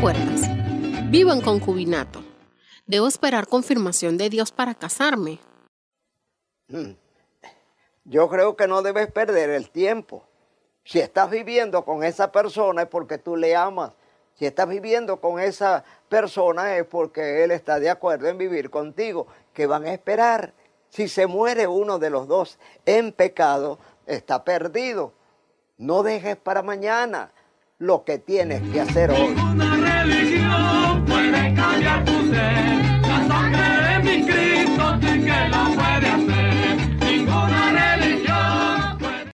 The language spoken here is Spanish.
acuerdas? Vivo en concubinato. ¿Debo esperar confirmación de Dios para casarme? Yo creo que no debes perder el tiempo. Si estás viviendo con esa persona es porque tú le amas. Si estás viviendo con esa persona es porque él está de acuerdo en vivir contigo. ¿Qué van a esperar? Si se muere uno de los dos en pecado, está perdido. No dejes para mañana lo que tienes que hacer hoy. Ninguna religión puede cambiar tu ser.